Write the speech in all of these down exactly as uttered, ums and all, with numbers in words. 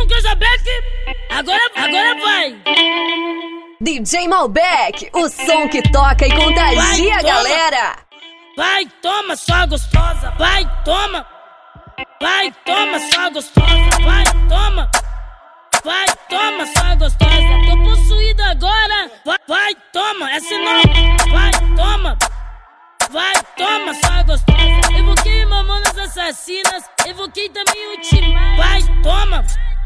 Casabeck, agora, agora vai. D J Malbec, o som que toca e contagia a galera. Vai, toma, só gostosa. Vai, toma. Vai, toma, só gostosa. Vai, toma. Vai, toma, só gostosa. Tô possuída agora. Vai, vai, toma, essa é nova. Vai, toma. Vai, toma, só gostosa. Evoquei mamonas assassinas. Evoquei também o Timar. Vai, toma.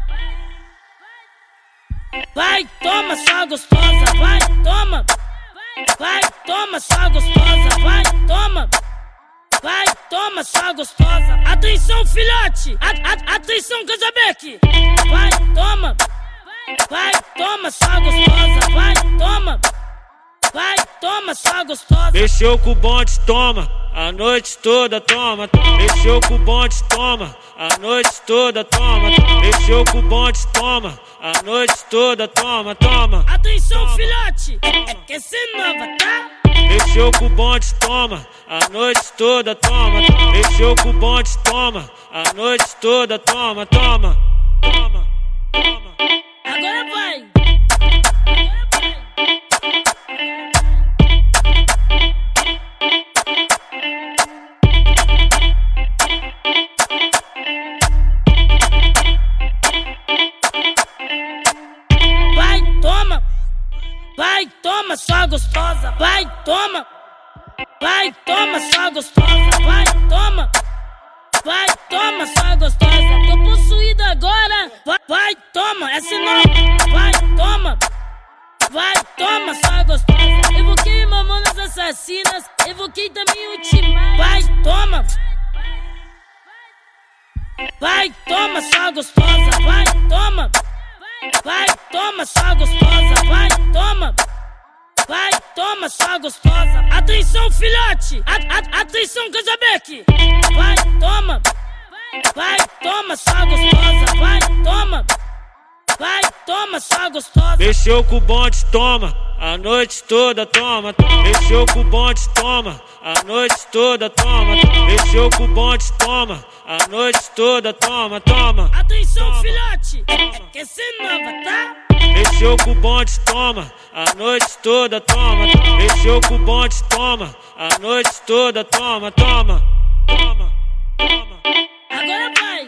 Vai, toma, só gostosa. Vai, toma. Vai, toma, só gostosa. Vai, toma. Vai, toma, só gostosa. Atenção, filhote. A, a, atenção, Casabeck. Vai, toma. Vai, toma, só gostosa. Vai, toma. Vai, toma, só gostosa. Mexeu com o bonde, toma. A noite toda, toma. Mexeu com o bonde, toma. A noite toda, toma. Mexeu com o bonde, toma. A noite toda, toma, toma. Atenção, filhote. É, é que essa é nova, tá? Mexeu com o bonde, toma. A noite toda, toma. Mexeu com o bonde, toma. A noite toda, toma, toma. Toma, toma. Agora vai. Vai, toma. Vai, toma, só gostosa. Vai, toma. Vai, toma, só gostosa. Vai, toma. Vai, toma, só gostosa. Tô possuída agora. Vai, vai, toma, essa é nova. Vai, toma. Vai, toma, só gostosa. Evoquei mamonas assassinas. Evoquei também o Timar. Vai, toma. Vai, toma, só gostosa. Vai, toma. Vai, toma, só gostosa. Vai, toma. Vai, toma, só gostosa. Atenção, filhote. A, a, atenção, Casabeck. Vai, toma. Vai, toma, só gostosa. Vai, toma. Vai, toma, só gostosa. Mexeu com o bonde, toma. A noite toda, toma. Mexeu com o bonde, toma. A noite toda, toma. Mexeu com o bonde, toma. A noite toda, toma, toma. Atenção, toma. filhote. É, é que essa é nova, tá? Mexeu com o bonde, toma. A noite toda, toma. Mexeu com o bonde, toma. A noite toda, toma, toma. Toma, toma. Agora vai.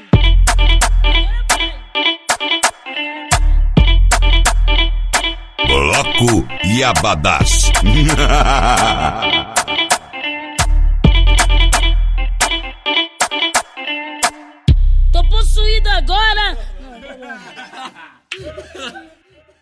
Bloco e Abadás. Tô possuída agora.